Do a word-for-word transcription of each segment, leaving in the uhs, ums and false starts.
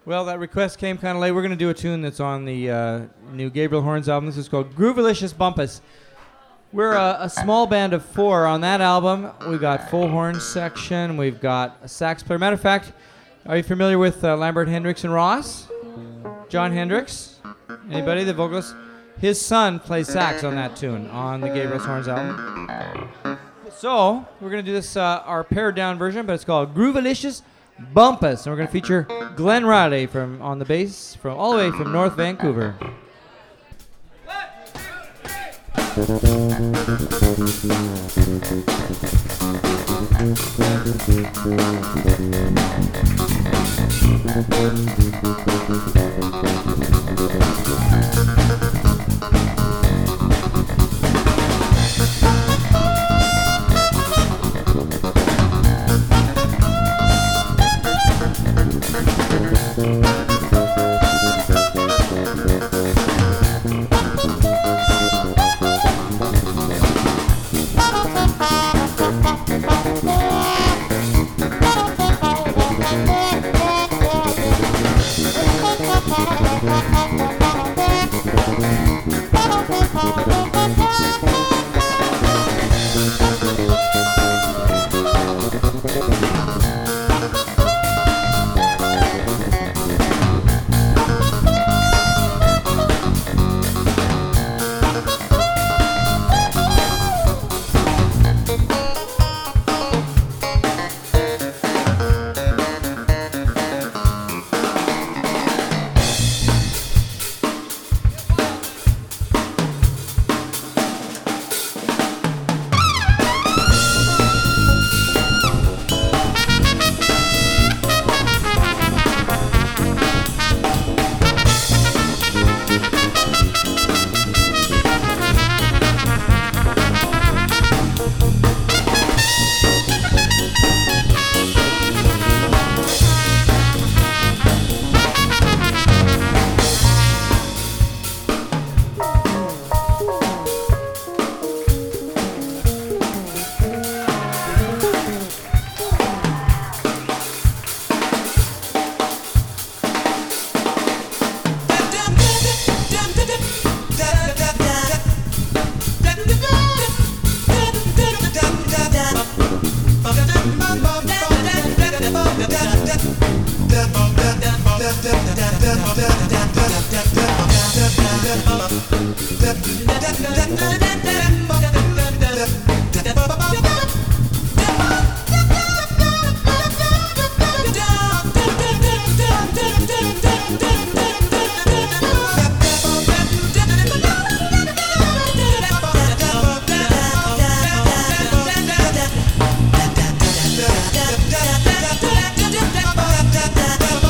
Well, that request came kind of late. We're going to do a tune that's on the uh, new Gabriel Horns album. This is called Groovalicious Bumpus. We're a, a small band of four on that album. We've got full horn section. We've got a sax player. Matter of fact, are you familiar with uh, Lambert Hendricks and Ross? John Hendricks? Anybody? The vocalist? His son plays sax on that tune on the Gabriel Horns album. So, we're going to do this, uh, our pared down version, but it's called Groovalicious Bumpus. And we're going to feature Glenn Riley from on the bass from all the way from North Vancouver.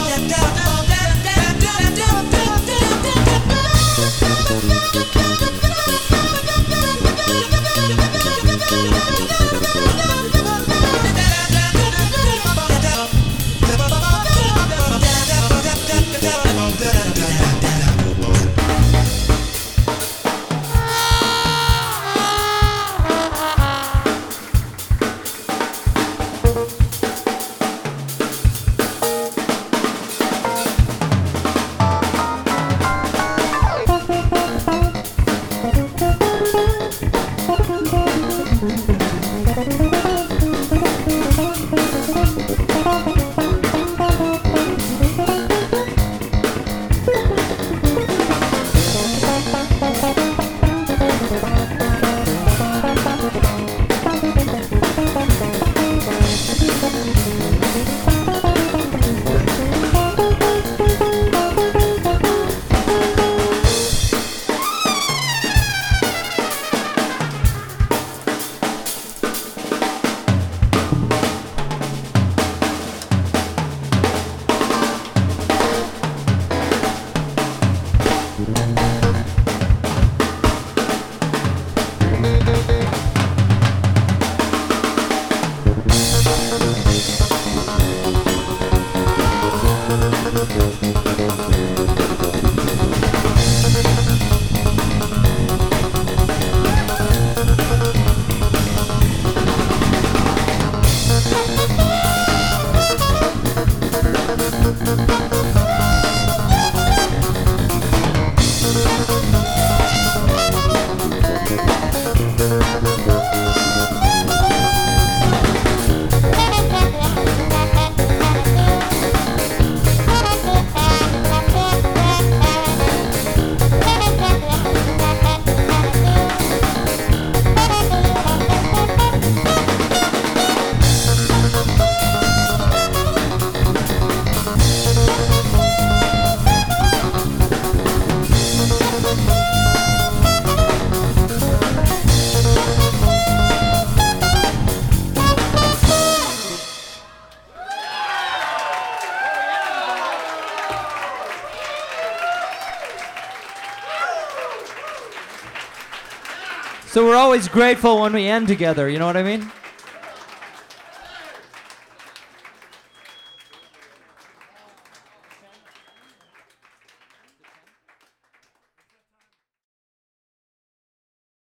Thank you. So we're always grateful when we end together. You know what I mean?